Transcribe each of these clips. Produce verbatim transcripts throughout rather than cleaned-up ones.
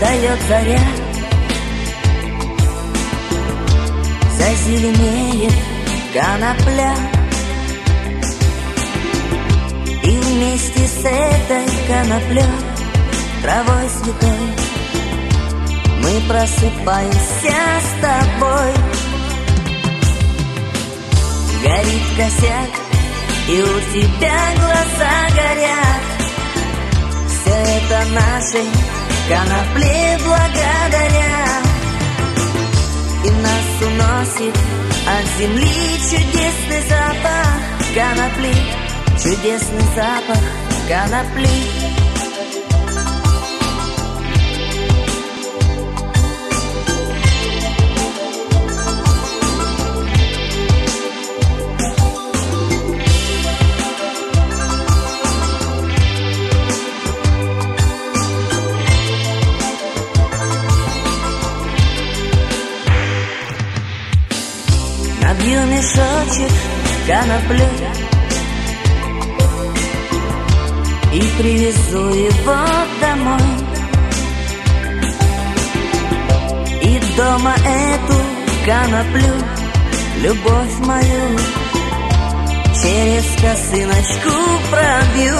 встает заря, зазеленеет конопля, и вместе с этой коноплей, травой святой, мы просыпаемся с тобой. Горит косяк, и у тебя глаза горят. Все это нашей конопле благодаря. И нас уносит от земли чудесный запах конопли, чудесный запах конопли. Набью мешочек конопли и привезу его домой, и дома эту коноплю, любовь мою, через косыночку пробью.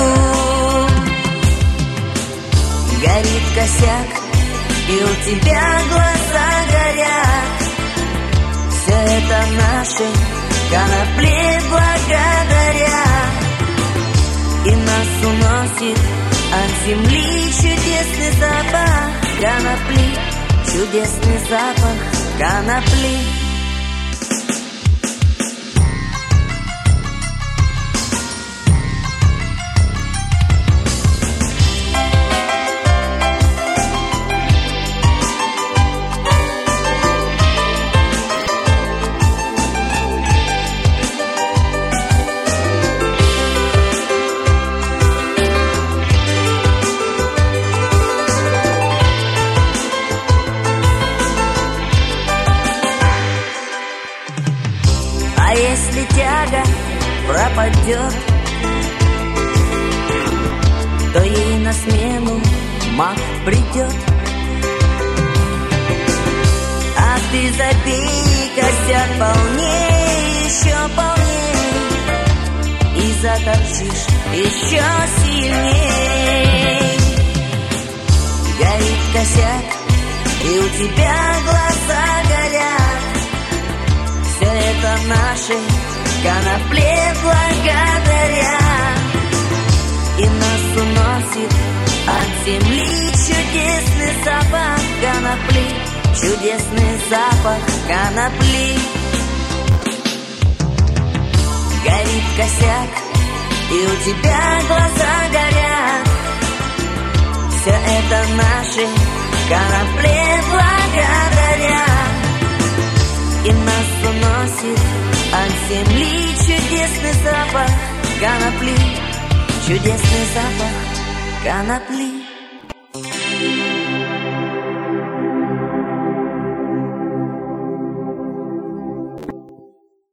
Горит косяк, и у тебя глаза горят. Все это нашей конопле благодаря. И нас уносит от земли чудесный запах конопли, чудесный запах конопли. А если тяга пропадет, то ей на смену маг придет. А ты забей косяк полней, еще полней, и заторчишь еще сильней. Горит косяк, и у тебя глаза горят. Все это нашей конопле благодаря. И нас уносит от земли чудесный запах конопли, чудесный запах конопли. Горит косяк, и у тебя глаза горят. Все это нашей конопле благодаря. И нас уносит от земли чудесный запах конопли, чудесный запах конопли.